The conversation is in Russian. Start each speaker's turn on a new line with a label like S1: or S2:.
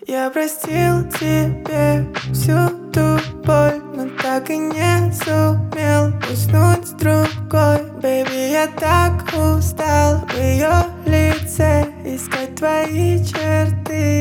S1: Я простил тебе всю ту боль, но так и не сумел уснуть с другой. Бэйби, я так устал в ее лице искать твои черты.